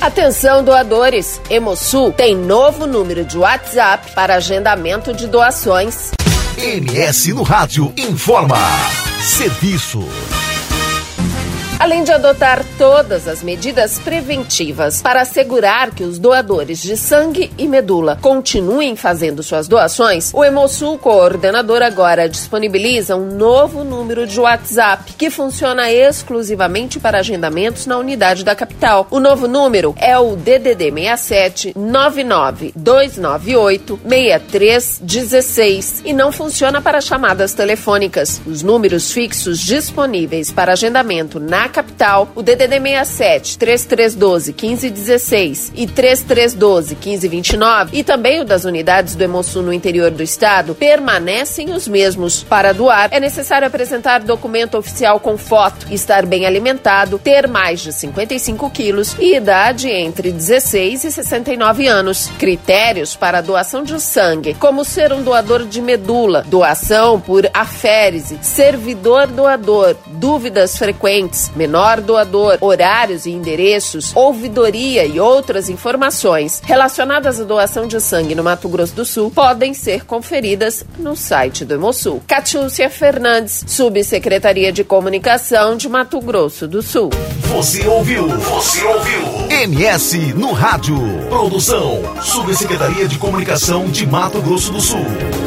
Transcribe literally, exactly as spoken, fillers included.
Atenção, doadores! Hemosul tem novo número de WhatsApp para agendamento de doações. M S no Rádio informa. Serviço. Além de adotar todas as medidas preventivas para assegurar que os doadores de sangue e medula continuem fazendo suas doações, o Hemosul Coordenador agora disponibiliza um novo número de WhatsApp que funciona exclusivamente para agendamentos na unidade da capital. O novo número é o D D D seis sete nove nove dois nove oito seis três um seis e não funciona para chamadas telefônicas. Os números fixos disponíveis para agendamento na capital, o D D D seis sete três três um dois um cinco um seis e três três um dois um cinco dois nove e também o das unidades do Hemosul no interior do estado permanecem os mesmos. Para doar, é necessário apresentar documento oficial com foto, estar bem alimentado, ter mais de cinquenta e cinco quilos e idade entre dezesseis e sessenta e nove anos. Critérios para a doação de sangue, como ser um doador de medula, doação por aférese, servidor doador, dúvidas frequentes, menor doador, horários e endereços, ouvidoria e outras informações relacionadas à doação de sangue no Mato Grosso do Sul podem ser conferidas no site do Hemosul. Catiúcia Fernandes, Subsecretaria de Comunicação de Mato Grosso do Sul. Você ouviu? Você ouviu? M S no Rádio. Produção, Subsecretaria de Comunicação de Mato Grosso do Sul.